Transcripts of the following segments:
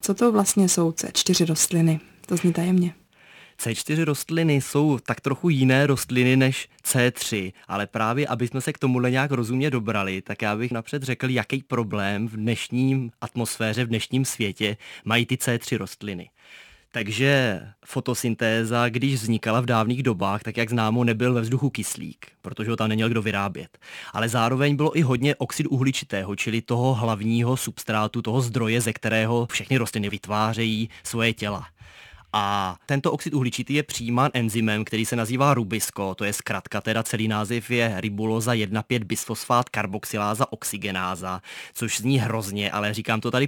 Co to vlastně jsou C4 rostliny? To zní tajemně. C4 rostliny jsou tak trochu jiné rostliny než C3, ale právě aby jsme se k tomuhle nějak rozumně dobrali, tak já bych napřed řekl, jaký problém v dnešním atmosféře, v dnešním světě mají ty C3 rostliny. Takže fotosyntéza, když vznikala v dávných dobách, tak jak známo, nebyl ve vzduchu kyslík, protože ho tam neměl kdo vyrábět. Ale zároveň bylo i hodně oxidu uhličitého, čili toho hlavního substrátu, toho zdroje, ze kterého všechny rostliny vytvářejí svoje těla. A tento oxid uhličitý je přijímán enzymem, který se nazývá rubisko, to je zkratka, teda celý název je ribuloza 1,5-bisfosfát karboxyláza oxygenáza, což zní hrozně, ale říkám to tady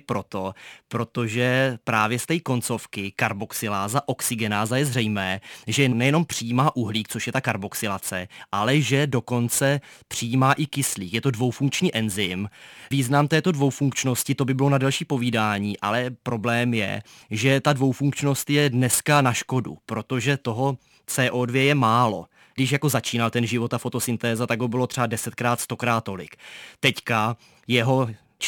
protože právě z té koncovky karboxyláza oxygenáza je zřejmé, že nejenom přijímá uhlík, což je ta karboxylace, ale že dokonce přijímá i kyslík. Je to dvoufunkční enzym. Význam této dvoufunkčnosti, to by bylo na další povídání, ale problém je, že ta dvoufunkčnost je dneska na škodu, protože toho CO2 je málo. Když jako začínal ten život a fotosyntéza, tak ho bylo třeba 10krát, 100krát tolik. Teďka jeho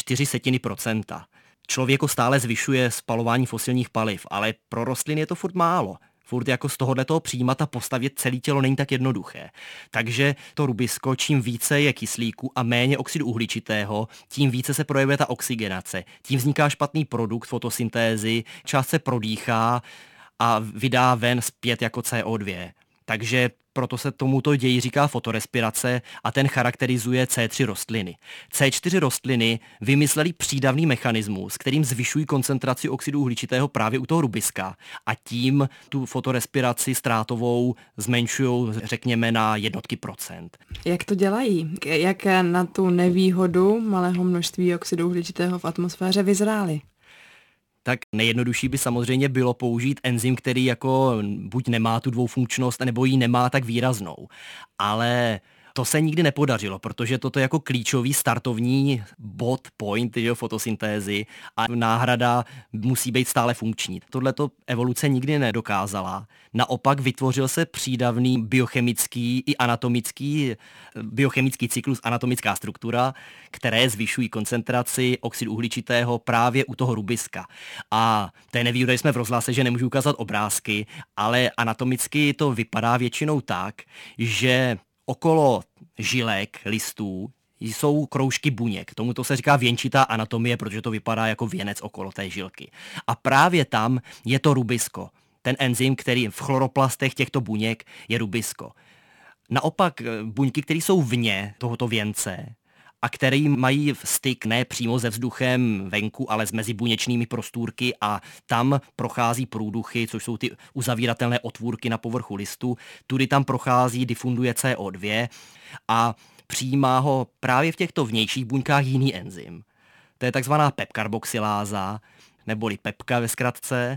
0,4%. Člověk stále zvyšuje spalování fosilních paliv, ale pro rostliny je to furt málo. Furt jako z tohoto přijímat a postavit celé tělo není tak jednoduché. Takže to rubisko, čím více je kyslíku a méně oxidu uhličitého, tím více se projevuje ta oxygenace. Tím vzniká špatný produkt fotosyntézy, část se prodýchá a vydá ven zpět jako CO2. Takže proto se tomuto ději říká fotorespirace a ten charakterizuje C3 rostliny. C4 rostliny vymysleli přídavný mechanismus, kterým zvyšují koncentraci oxidu uhličitého právě u toho rubiska a tím tu fotorespiraci ztrátovou zmenšují, řekněme, na jednotky procent. Jak to dělají? Jak na tu nevýhodu malého množství oxidu uhličitého v atmosféře vyzráli? Tak nejjednodušší by samozřejmě bylo použít enzym, který jako buď nemá tu dvoufunkčnost, nebo ji nemá tak výraznou. Ale to se nikdy nepodařilo, protože toto je jako klíčový startovní point fotosyntézy a náhrada musí být stále funkční. Tohleto evoluce nikdy nedokázala. Naopak vytvořil se přídavný biochemický i anatomický biochemický cyklus, anatomická struktura, které zvyšují koncentraci oxidu uhličitého právě u toho rubiska. A to je nevýhoda, že jsme v rozhlase, že nemůžu ukázat obrázky, ale anatomicky to vypadá většinou tak, že okolo žilek, listů jsou kroužky buněk. Tomuto se říká věnčitá anatomie, protože to vypadá jako věnec okolo té žilky. A právě tam je to rubisko. Ten enzym, který v chloroplastech těchto buněk je rubisko. Naopak buňky, které jsou vně tohoto věnce a které mají styk ne přímo se vzduchem venku, ale s mezibuněčnými prostůrky a tam prochází průduchy, což jsou ty uzavíratelné otvůrky na povrchu listu, tudy tam prochází, difunduje CO2 a přijímá ho právě v těchto vnějších buňkách jiný enzym. To je takzvaná pepkarboxyláza, neboli pepka ve zkratce,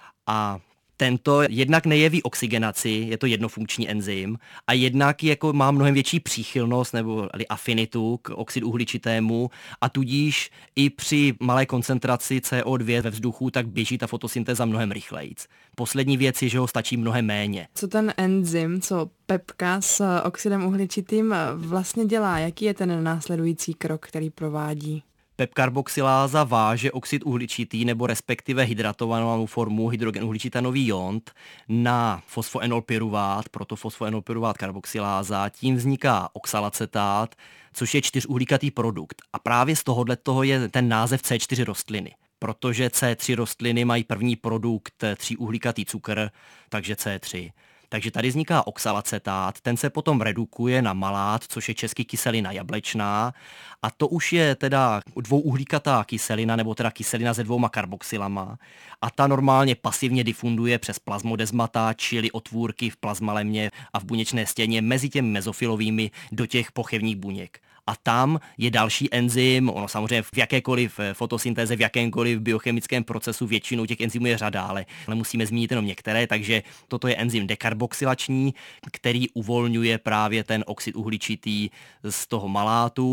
a tento jednak nejeví oxygenaci, je to jednofunkční enzym, a jednak jako má mnohem větší příchylnost nebo afinitu k oxidu uhličitému a tudíž i při malé koncentraci CO2 ve vzduchu tak běží ta fotosyntéza mnohem rychlejc. Poslední věc je, že ho stačí mnohem méně. Co ten enzym, co pepka s oxidem uhličitým vlastně dělá? Jaký je ten následující krok, který provádí? Pepkarboxyláza váže oxid uhličitý nebo respektive hydratovanou formu hydrogenuhličitanový jont na fosfoenolpyruvát, proto fosfoenolpyruvát karboxyláza, tím vzniká oxalacetát, což je 4uhlíkatý produkt. A právě z tohoto je ten název C4 rostliny, protože C3 rostliny mají první produkt 3uhlíkatý cukr, takže C3. Takže tady vzniká oxalacetát, ten se potom redukuje na malát, což je česky kyselina jablečná, a to už je teda dvouuhlíkatá kyselina, nebo teda kyselina se 2 karboxylama, a ta normálně pasivně difunduje přes plazmodesmata, čili otvůrky v plazmalémě a v buněčné stěně mezi těmi mezofilovými do těch pochevních buněk. A tam je další enzym, ono samozřejmě v jakékoliv fotosyntéze, v jakémkoliv biochemickém procesu většinou těch enzymů je řada, ale musíme zmínit jenom některé, takže toto je enzym dekarboxylační, který uvolňuje právě ten oxid uhličitý z toho malátu,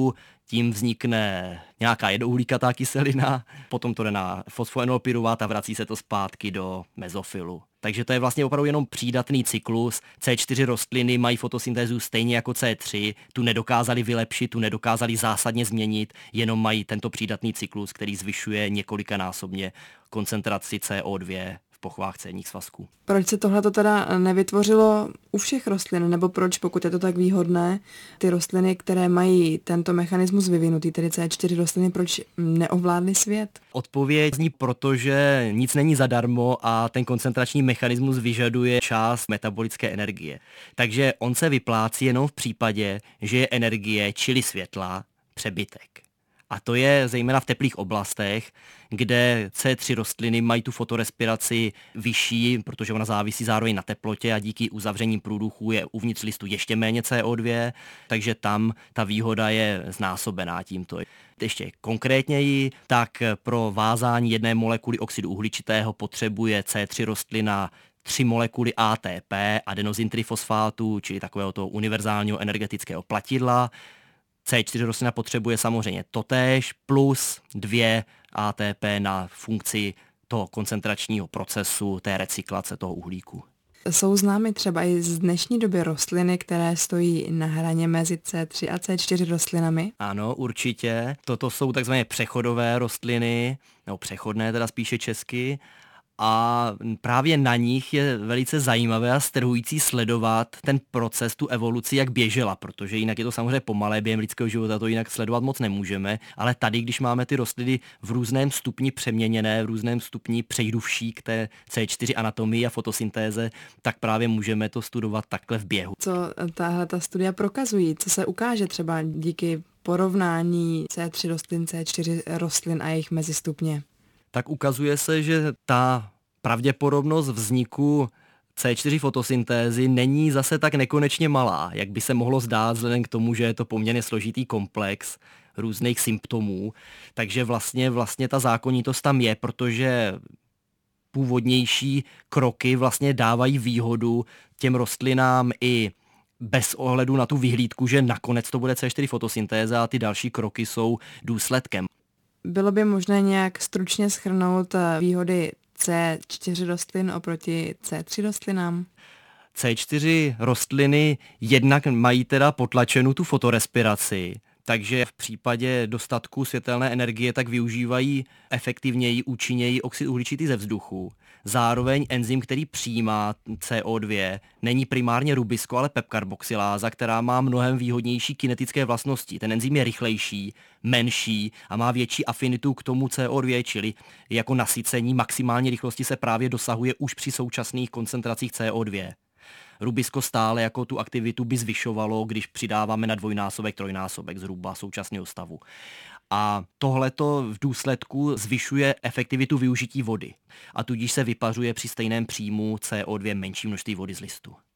tím vznikne nějaká jednouhlíkatá kyselina, potom to jde na fosfoenolpyruvát a vrací se to zpátky do mezofilu. Takže to je vlastně opravdu jenom přídatný cyklus. C4 rostliny mají fotosyntézu stejně jako C3, tu nedokázali vylepšit, tu nedokázali zásadně změnit, jenom mají tento přídatný cyklus, který zvyšuje několikanásobně koncentraci CO2 v pochvách cévních svazků. Proč se tohle teda nevytvořilo u všech rostlin, nebo proč, pokud je to tak výhodné, ty rostliny, které mají tento mechanismus vyvinutý, tedy C4 rostliny, proč neovládly svět? Odpověď zní, protože nic není zadarmo a ten koncentrační mechanismus vyžaduje část metabolické energie. Takže on se vyplácí jenom v případě, že je energie, čili světla, přebytek. A to je zejména v teplých oblastech, kde C3 rostliny mají tu fotorespiraci vyšší, protože ona závisí zároveň na teplotě a díky uzavřením průduchu je uvnitř listu ještě méně CO2, takže tam ta výhoda je znásobená tímto. Ještě konkrétněji, tak pro vázání jedné molekuly oxidu uhličitého potřebuje C3 rostlina 3 molekuly ATP, adenozintrifosfátu, čili takového toho univerzálního energetického platidla. C4 rostlina potřebuje samozřejmě totéž plus 2 ATP na funkci toho koncentračního procesu, té recyklace toho uhlíku. Jsou známy třeba i z dnešní doby rostliny, které stojí na hraně mezi C3 a C4 rostlinami? Ano, určitě. Toto jsou takzvané přechodové rostliny, nebo přechodné teda spíše česky. A právě na nich je velice zajímavé a strhující sledovat ten proces, tu evoluci, jak běžela, protože jinak je to samozřejmě pomalé během lidského života, to jinak sledovat moc nemůžeme, ale tady, když máme ty rostliny v různém stupni přeměněné, v různém stupni přejduvší k té C4 anatomii a fotosyntéze, tak právě můžeme to studovat takhle v běhu. Co tahle ta studia prokazují? Co se ukáže třeba díky porovnání C3 rostlin, C4 rostlin a jejich mezistupně? Tak ukazuje se, že ta pravděpodobnost vzniku C4 fotosyntézy není zase tak nekonečně malá, jak by se mohlo zdát vzhledem k tomu, že je to poměrně složitý komplex různých symptomů. Takže vlastně ta zákonitost tam je, protože původnější kroky vlastně dávají výhodu těm rostlinám i bez ohledu na tu vyhlídku, že nakonec to bude C4 fotosyntéza a ty další kroky jsou důsledkem. Bylo by možné nějak stručně shrnout výhody C4 rostlin oproti C3 rostlinám? C4 rostliny jednak mají teda potlačenou tu fotorespiraci, takže v případě dostatku světelné energie tak využívají efektivněji, účinněji oxid uhličitý ze vzduchu. Zároveň enzym, který přijímá CO2, není primárně rubisko, ale pepkarboxyláza, která má mnohem výhodnější kinetické vlastnosti. Ten enzym je rychlejší, menší a má větší afinitu k tomu CO2, čili jako nasycení maximální rychlosti se právě dosahuje už při současných koncentracích CO2. Rubisko stále jako tu aktivitu by zvyšovalo, když přidáváme na dvojnásobek, trojnásobek zhruba současného stavu. A tohleto v důsledku zvyšuje efektivitu využití vody a tudíž se vypařuje při stejném příjmu CO2 menší množství vody z listu.